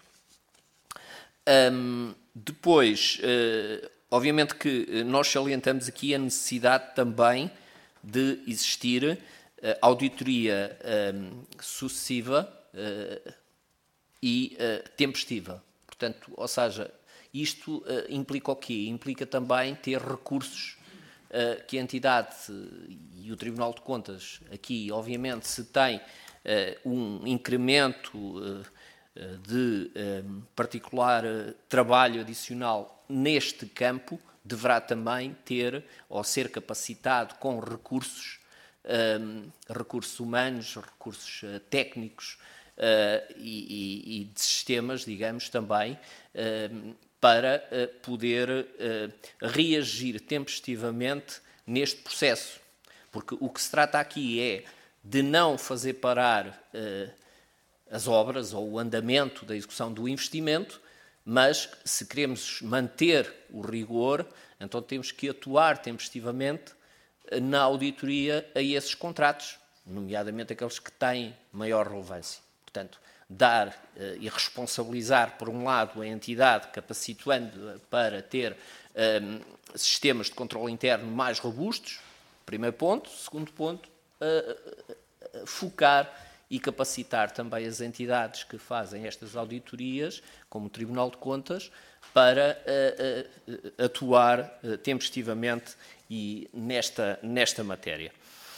Um, depois, uh, obviamente que nós salientamos aqui a necessidade também de existir uh, auditoria um, sucessiva uh, e uh, tempestiva. Portanto, ou seja, isto uh, implica o quê? Implica também ter recursos uh, que a entidade e o Tribunal de Contas, aqui, obviamente, se tem uh, um incremento uh, de uh, particular uh, trabalho adicional neste campo, deverá também ter ou ser capacitado com recursos, uh, recursos humanos, recursos uh, técnicos uh, e, e, e de sistemas, digamos, também, uh, para uh, poder uh, reagir tempestivamente neste processo. Porque o que se trata aqui é de não fazer parar uh, as obras ou o andamento da execução do investimento, mas se queremos manter o rigor, então temos que atuar tempestivamente na auditoria a esses contratos, nomeadamente aqueles que têm maior relevância. Portanto, dar uh, e responsabilizar, por um lado, a entidade, capacitando para ter um, sistemas de controle interno mais robustos, primeiro ponto. Segundo ponto, uh, uh, focar e capacitar também as entidades que fazem estas auditorias, como o Tribunal de Contas, para uh, uh, atuar uh, tempestivamente e nesta, nesta matéria.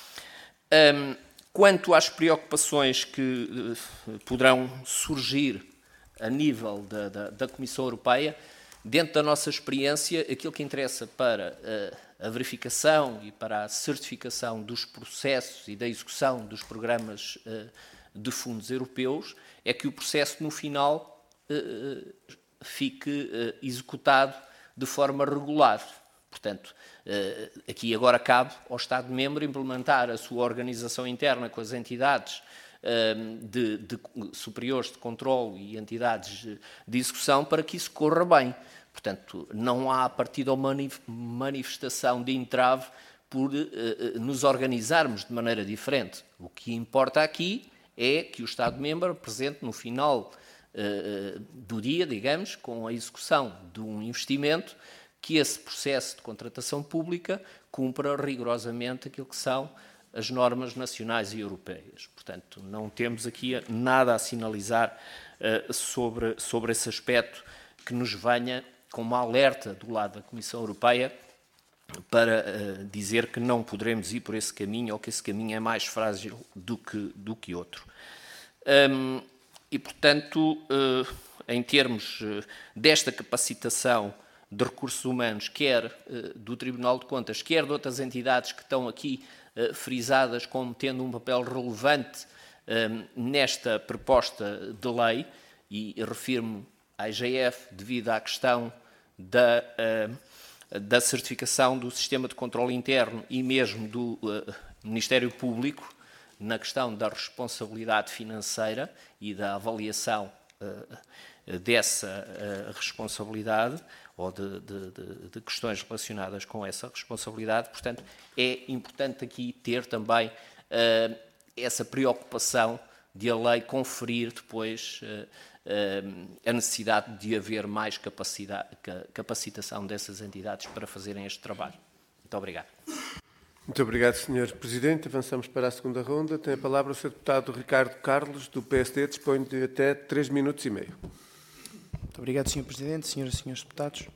Um, quanto às preocupações que uh, poderão surgir a nível da, da, da Comissão Europeia, dentro da nossa experiência, aquilo que interessa para uh, a verificação e para a certificação dos processos e da execução dos programas uh, de fundos europeus é que o processo, no final, uh, fique uh, executado de forma regular. Portanto, uh, aqui agora cabe ao Estado-membro implementar a sua organização interna com as entidades uh, de, de superiores de controle e entidades de execução para que isso corra bem. Portanto, não há a partir da manifestação de entrave por uh, nos organizarmos de maneira diferente. O que importa aqui é que o Estado-membro apresente no final uh, do dia, digamos, com a execução de um investimento, que esse processo de contratação pública cumpra rigorosamente aquilo que são as normas nacionais e europeias. Portanto, não temos aqui nada a sinalizar uh, sobre, sobre esse aspecto que nos venha com uma alerta do lado da Comissão Europeia para uh, dizer que não poderemos ir por esse caminho ou que esse caminho é mais frágil do que, do que outro. Um, e, portanto, em termos desta capacitação de recursos humanos, quer do Tribunal de Contas, quer de outras entidades que estão aqui frisadas como tendo um papel relevante nesta proposta de lei, e refiro-me à I G F devido à questão da, da certificação do sistema de controle interno e mesmo do Ministério Público, na questão da responsabilidade financeira e da avaliação uh, dessa uh, responsabilidade ou de, de, de, de questões relacionadas com essa responsabilidade. Portanto, é importante aqui ter também uh, essa preocupação de a lei conferir depois uh, uh, a necessidade de haver mais capacidade, capacitação dessas entidades para fazerem este trabalho. Muito obrigado. Muito obrigado, senhor Presidente. Avançamos para a segunda ronda. Tem a palavra o senhor Deputado Ricardo Carlos, do P S D. Dispõe de até três minutos e meio. Muito obrigado, senhor Presidente, senhoras e senhores deputados.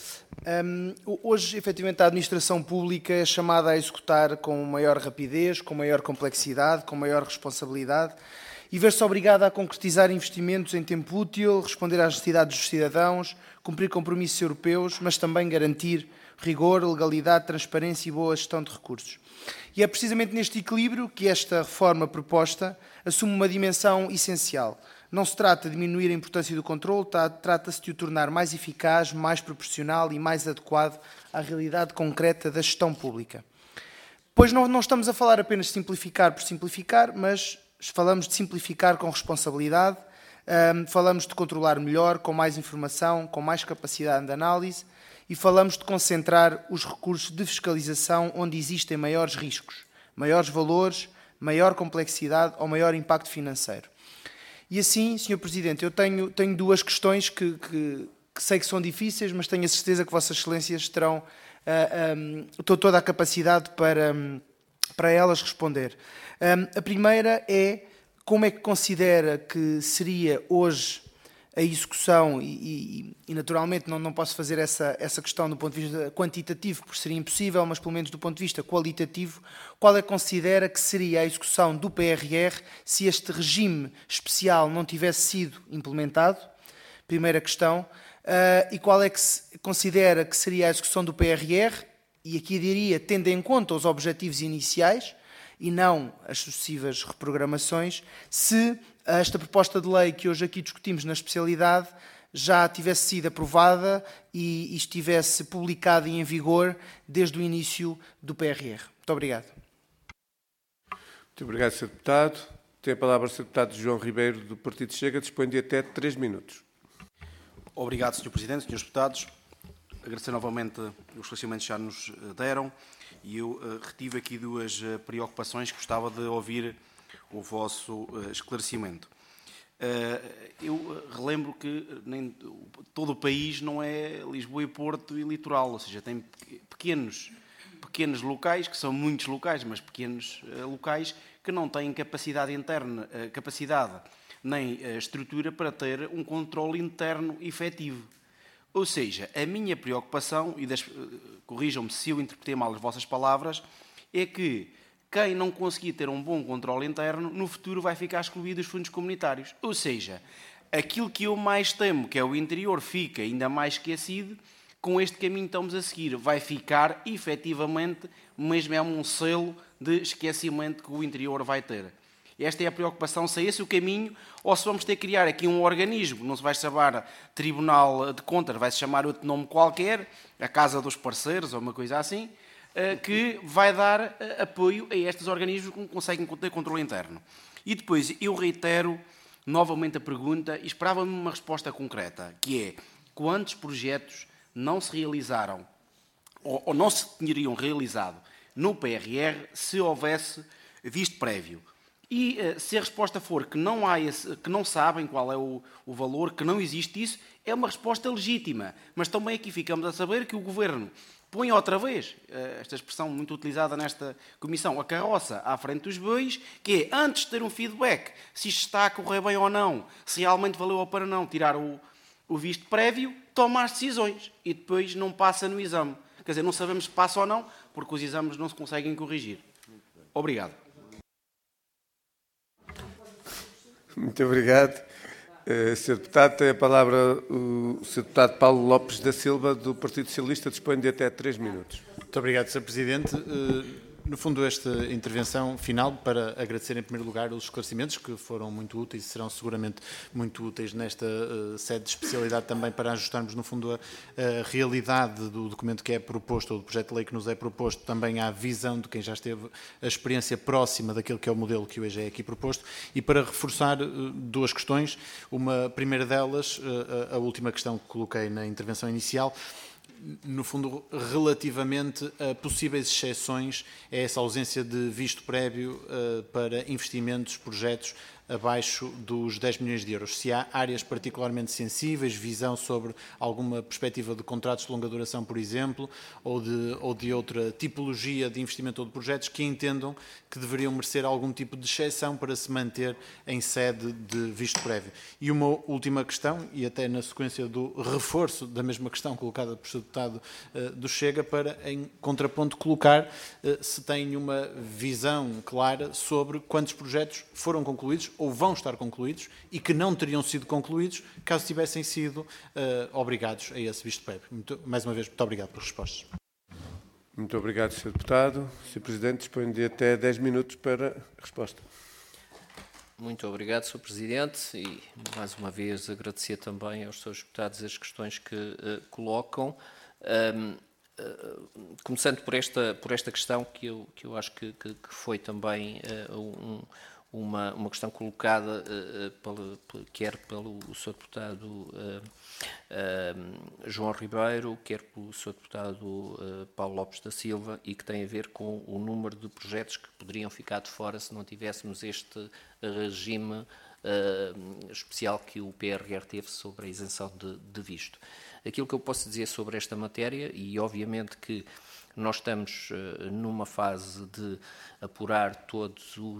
Um, hoje, efetivamente, a administração pública é chamada a executar com maior rapidez, com maior complexidade, com maior responsabilidade e ver-se obrigada a concretizar investimentos em tempo útil, responder às necessidades dos cidadãos, cumprir compromissos europeus, mas também garantir rigor, legalidade, transparência e boa gestão de recursos. E é precisamente neste equilíbrio que esta reforma proposta assume uma dimensão essencial. Não se trata de diminuir a importância do controle, trata-se de o tornar mais eficaz, mais proporcional e mais adequado à realidade concreta da gestão pública. Pois não, não estamos a falar apenas de simplificar por simplificar, mas falamos de simplificar com responsabilidade, um, falamos de controlar melhor, com mais informação, com mais capacidade de análise, e falamos de concentrar os recursos de fiscalização onde existem maiores riscos, maiores valores, maior complexidade ou maior impacto financeiro. E assim, senhor Presidente, eu tenho, tenho duas questões que, que, que sei que são difíceis, mas tenho a certeza que Vossas Excelências terão uh, um, toda a capacidade para, um, para elas responder. Um, a primeira é como é que considera que seria hoje a execução, e, e, e naturalmente não, não posso fazer essa, essa questão do ponto de vista quantitativo, porque seria impossível, mas pelo menos do ponto de vista qualitativo, qual é que considera que seria a execução do P R R se este regime especial não tivesse sido implementado? Primeira questão. Uh, e qual é que se considera que seria a execução do P R R? E aqui diria, tendo em conta os objetivos iniciais e não as sucessivas reprogramações, se esta proposta de lei que hoje aqui discutimos na especialidade já tivesse sido aprovada e estivesse publicada e em vigor desde o início do P R R. Muito obrigado. Muito obrigado, senhor Deputado. Tem a palavra o senhor Deputado João Ribeiro, do Partido Chega. Dispõe de até três minutos. Obrigado, senhor Presidente, senhores deputados. Agradecer novamente os esclarecimentos que já nos deram e eu uh, retive aqui duas uh, preocupações que gostava de ouvir o vosso uh, esclarecimento. Uh, eu relembro que nem, todo o país não é Lisboa e Porto e litoral, ou seja, tem pequenos, pequenos locais, que são muitos locais, mas pequenos uh, locais que não têm capacidade interna, uh, capacidade nem uh, estrutura para ter um controle interno efetivo. Ou seja, a minha preocupação, e uh, corrijam-me se eu interpretei mal as vossas palavras, é que quem não conseguir ter um bom controle interno, no futuro vai ficar excluído dos fundos comunitários. Ou seja, aquilo que eu mais temo, que é o interior, fica ainda mais esquecido, com este caminho que estamos a seguir. Vai ficar, efetivamente, mesmo é um selo de esquecimento que o interior vai ter. Esta é a preocupação, se é esse o caminho, ou se vamos ter que criar aqui um organismo, não se vai chamar Tribunal de Contas, vai-se chamar outro nome qualquer, a Casa dos Parceiros, ou uma coisa assim, que vai dar apoio a estes organismos que conseguem ter controle interno. E depois, eu reitero novamente a pergunta e esperava-me uma resposta concreta, que é, quantos projetos não se realizaram ou, ou não se teriam realizado no P R R se houvesse visto prévio? E se a resposta for que não, há esse, que não sabem qual é o, o valor, que não existe isso, é uma resposta legítima. Mas também aqui ficamos a saber que o Governo põe outra vez, esta expressão muito utilizada nesta comissão, a carroça à frente dos bois, que é, antes de ter um feedback, se isto está a correr bem ou não, se realmente valeu ou para não tirar o, o visto prévio, toma as decisões e depois não passa no exame. Quer dizer, não sabemos se passa ou não, porque os exames não se conseguem corrigir. Obrigado. Muito obrigado. Uh, senhor Deputado, tem a palavra o senhor Deputado Paulo Lopes da Silva, do Partido Socialista, dispõe de até três minutos. Muito obrigado, senhor Presidente. Uh, no fundo, esta intervenção final para agradecer em primeiro lugar os esclarecimentos que foram muito úteis e serão seguramente muito úteis nesta uh, sede de especialidade também para ajustarmos no fundo a, a realidade do documento que é proposto ou do projeto de lei que nos é proposto também à visão de quem já esteve a experiência próxima daquele que é o modelo que hoje é aqui proposto e para reforçar uh, duas questões. Uma primeira delas, uh, a última questão que coloquei na intervenção inicial, no fundo, relativamente a possíveis exceções a essa ausência de visto prévio uh, para investimentos, projetos abaixo dos dez milhões de euros. Se há áreas particularmente sensíveis, visão sobre alguma perspectiva de contratos de longa duração, por exemplo, ou de, ou de outra tipologia de investimento ou de projetos que entendam que deveriam merecer algum tipo de exceção para se manter em sede de visto prévio. E uma última questão, e até na sequência do reforço da mesma questão colocada por senhor Deputado uh, do Chega, para, em contraponto, colocar uh, se tem uma visão clara sobre quantos projetos foram concluídos ou vão estar concluídos e que não teriam sido concluídos caso tivessem sido uh, obrigados a esse visto prévio. Muito, mais uma vez, muito obrigado pelas respostas. Muito obrigado, senhor Deputado. senhor Presidente, dispõe de até dez minutos para a resposta. Muito obrigado, senhor Presidente, e mais uma vez agradecer também aos senhores deputados as questões que uh, colocam. Um, uh, começando por esta, por esta questão que eu, que eu acho que, que, que foi também uh, um Uma, uma questão colocada uh, pelo, quer pelo senhor Deputado uh, uh, João Ribeiro, quer pelo senhor Deputado uh, Paulo Lopes da Silva, e que tem a ver com o número de projetos que poderiam ficar de fora se não tivéssemos este regime uh, especial que o P R R teve sobre a isenção de, de visto. Aquilo que eu posso dizer sobre esta matéria, e obviamente que nós estamos uh, numa fase de apurar todas uh,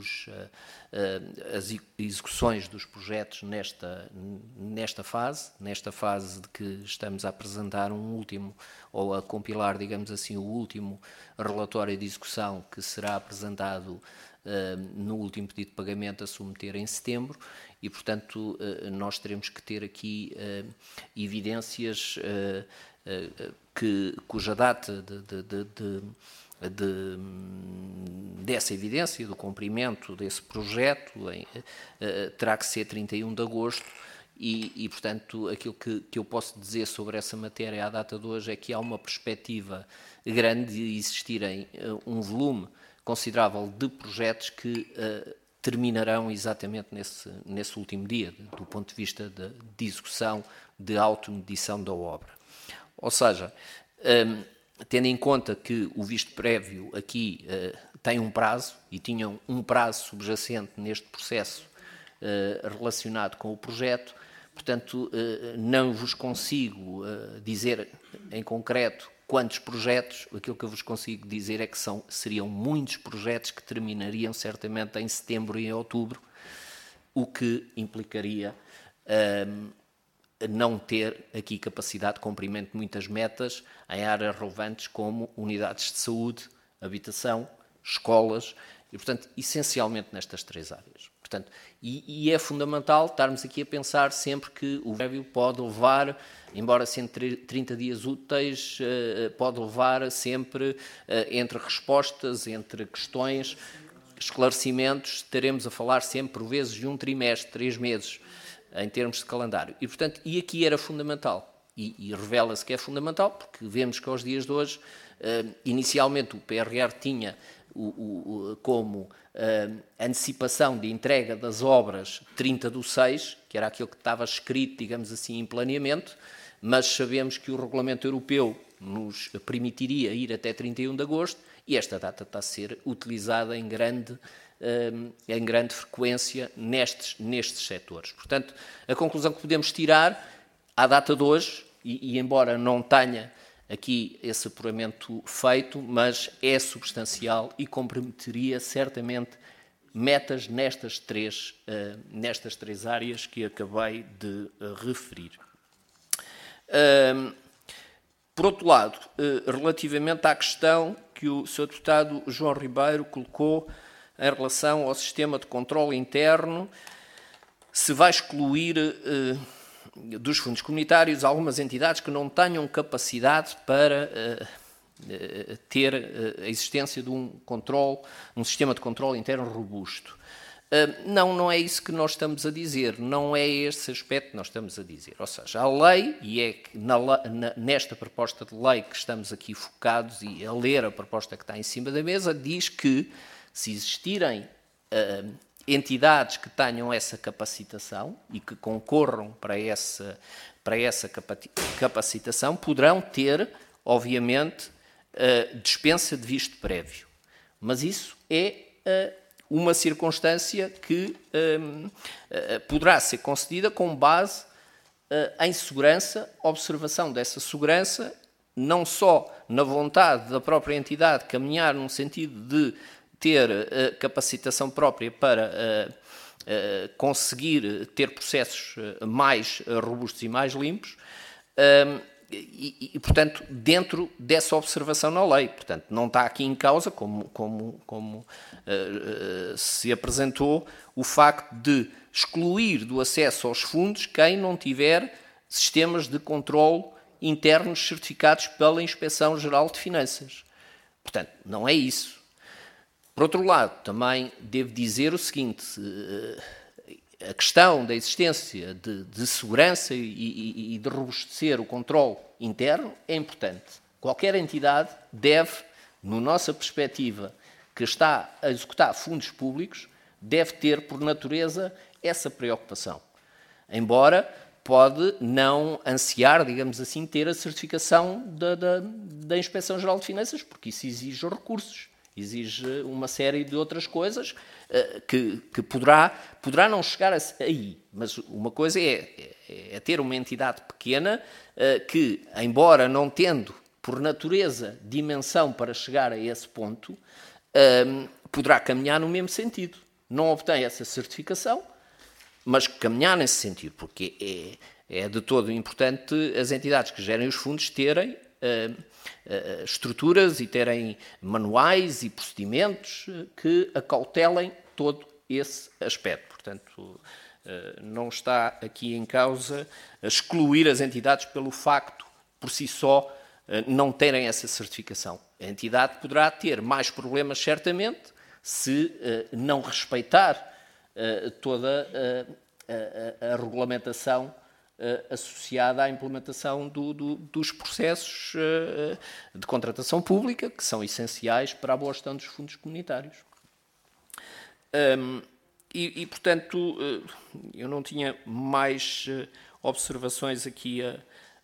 uh, as execuções dos projetos nesta, nesta fase, nesta fase de que estamos a apresentar um último, ou a compilar, digamos assim, o último relatório de execução que será apresentado uh, no último pedido de pagamento a submeter em setembro e, portanto, uh, nós teremos que ter aqui uh, evidências uh, uh, que, cuja data de, de, de, de, de, dessa evidência, do cumprimento desse projeto, em, uh, terá que ser trinta e um de agosto e, e portanto, aquilo que, que eu posso dizer sobre essa matéria à data de hoje é que há uma perspectiva grande de existirem uh, um volume considerável de projetos que uh, terminarão exatamente nesse, nesse último dia, do ponto de vista de, de execução, de automedição da obra. Ou seja, um, tendo em conta que o visto prévio aqui uh, tem um prazo, e tinham um prazo subjacente neste processo uh, relacionado com o projeto, portanto, uh, não vos consigo uh, dizer em concreto quantos projetos, aquilo que eu vos consigo dizer é que são, seriam muitos projetos que terminariam certamente em setembro e em outubro, o que implicaria um, não ter aqui capacidade de cumprimento de muitas metas em áreas relevantes como unidades de saúde, habitação, escolas, e, portanto, essencialmente nestas três áreas. Portanto, e, e é fundamental estarmos aqui a pensar sempre que o prévio pode levar, embora sendo trinta dias úteis, pode levar sempre, entre respostas, entre questões, esclarecimentos, estaremos a falar sempre, por vezes, de um trimestre, três meses, em termos de calendário. E, portanto, e aqui era fundamental, e, e revela-se que é fundamental, porque vemos que aos dias de hoje, uh, inicialmente o P R R tinha o, o, o, como uh, antecipação de entrega das obras trinta do seis, que era aquilo que estava escrito, digamos assim, em planeamento, mas sabemos que o regulamento europeu nos permitiria ir até trinta e um de agosto, e esta data está a ser utilizada em grande em grande frequência nestes, nestes setores. Portanto, a conclusão que podemos tirar, à data de hoje, e, e embora não tenha aqui esse apuramento feito, mas é substancial e comprometeria certamente metas nestas três, uh, nestas três áreas que acabei de uh, referir. Uh, por outro lado, uh, relativamente à questão que o senhor Deputado João Ribeiro colocou em relação ao sistema de controle interno, se vai excluir uh, dos fundos comunitários algumas entidades que não tenham capacidade para uh, uh, ter uh, a existência de um controle, um sistema de controle interno robusto. Uh, não, não é isso que nós estamos a dizer, não é esse aspecto que nós estamos a dizer. Ou seja, a lei, e é que na, na, nesta proposta de lei que estamos aqui focados e a ler a proposta que está em cima da mesa, diz que se existirem uh, entidades que tenham essa capacitação e que concorram para essa, para essa capacitação, poderão ter, obviamente, uh, dispensa de visto prévio. Mas isso é uh, uma circunstância que um, uh, poderá ser concedida com base uh, em segurança, observação dessa segurança, não só na vontade da própria entidade caminhar num sentido de ter uh, capacitação própria para uh, uh, conseguir ter processos uh, mais uh, robustos e mais limpos, um, E, e, portanto, dentro dessa observação na lei. Portanto, não está aqui em causa, como, como, como uh, uh, se apresentou, o facto de excluir do acesso aos fundos quem não tiver sistemas de controle internos certificados pela Inspeção-Geral de Finanças. Portanto, não é isso. Por outro lado, também devo dizer o seguinte... Uh, a questão da existência de, de segurança e, e, e de robustecer o controle interno é importante. Qualquer entidade deve, na nossa perspectiva, que está a executar fundos públicos, deve ter, por natureza, essa preocupação. Embora pode não ansiar, digamos assim, ter a certificação da, da, da Inspeção-Geral de Finanças, porque isso exige recursos. Exige uma série de outras coisas uh, que, que poderá, poderá não chegar a, aí. Mas uma coisa é, é, é ter uma entidade pequena uh, que, embora não tendo, por natureza, dimensão para chegar a esse ponto, uh, poderá caminhar no mesmo sentido. Não obtém essa certificação, mas caminhar nesse sentido, porque é, é de todo importante as entidades que gerem os fundos terem uh, Uh, estruturas e terem manuais e procedimentos uh, que acautelem todo esse aspecto. Portanto, uh, não está aqui em causa excluir as entidades pelo facto, por si só, uh, não terem essa certificação. A entidade poderá ter mais problemas, certamente, se uh, não respeitar uh, toda uh, a, a, a regulamentação associada à implementação do, do, dos processos uh, de contratação pública, que são essenciais para a boa gestão dos fundos comunitários. Um, e, e, portanto, uh, eu não tinha mais uh, observações aqui a,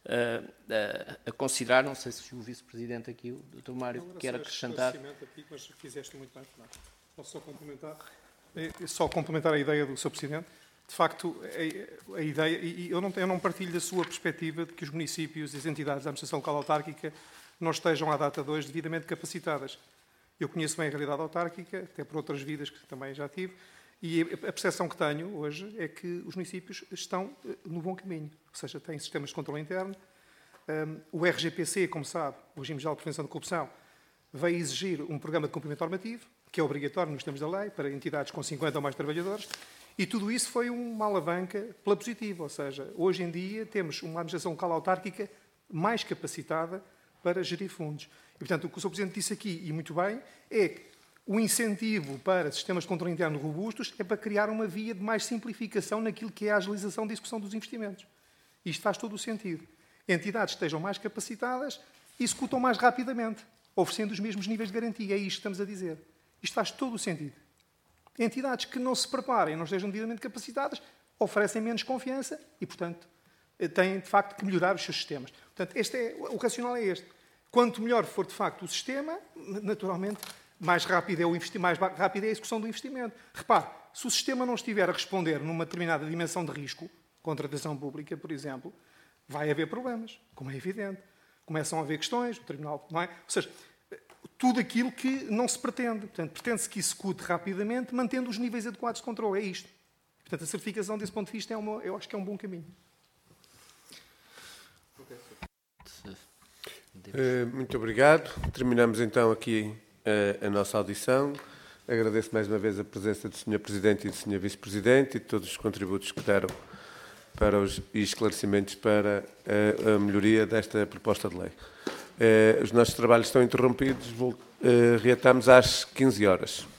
a, a considerar. Não sei se o Vice-Presidente aqui, o doutor Mário, não, quer acrescentar. Aqui, mas fizeste muito bem, Fernando. Posso só complementar? É, só complementar a ideia do Senhor Presidente. De facto, a, a ideia, e eu não, eu não partilho da sua perspectiva de que os municípios e as entidades da administração local autárquica não estejam à data de hoje devidamente capacitadas. Eu conheço bem a realidade autárquica, até por outras vidas que também já tive, e a percepção que tenho hoje é que os municípios estão no bom caminho, ou seja, têm sistemas de controle interno. Um, o R G P C, como sabe, o Regime Geral de Prevenção de Corrupção, veio exigir um programa de cumprimento normativo, que é obrigatório nos termos da lei, para entidades com cinquenta ou mais trabalhadores. E tudo isso foi uma alavanca pela positiva, ou seja, hoje em dia temos uma administração local autárquica mais capacitada para gerir fundos. E, portanto, o que o senhor Presidente disse aqui, e muito bem, é que o incentivo para sistemas de controle interno robustos é para criar uma via de mais simplificação naquilo que é a agilização da execução dos investimentos. Isto faz todo o sentido. Entidades que estejam mais capacitadas executam mais rapidamente, oferecendo os mesmos níveis de garantia. É isto que estamos a dizer. Isto faz todo o sentido. Entidades que não se preparem, não estejam devidamente capacitadas, oferecem menos confiança e, portanto, têm, de facto, que melhorar os seus sistemas. Portanto, este é, o racional é este. Quanto melhor for, de facto, o sistema, naturalmente, mais rápido é, o investi- mais rápido é a execução do investimento. Repare, se o sistema não estiver a responder numa determinada dimensão de risco, contratação pública, por exemplo, vai haver problemas, como é evidente. Começam a haver questões, o Tribunal, não é? Ou seja, tudo aquilo que não se pretende. Portanto, pretende-se que execute rapidamente, mantendo os níveis adequados de controle. É isto. Portanto, a certificação, desse ponto de vista, é uma, eu acho que é um bom caminho. Uh, muito obrigado. Terminamos então aqui uh, a nossa audição. Agradeço mais uma vez a presença do senhor Presidente e do senhor Vice-Presidente e de todos os contributos que deram para os e esclarecimentos para a, a melhoria desta proposta de lei. Eh, os nossos trabalhos estão interrompidos, vol, eh, reatamos às quinze horas.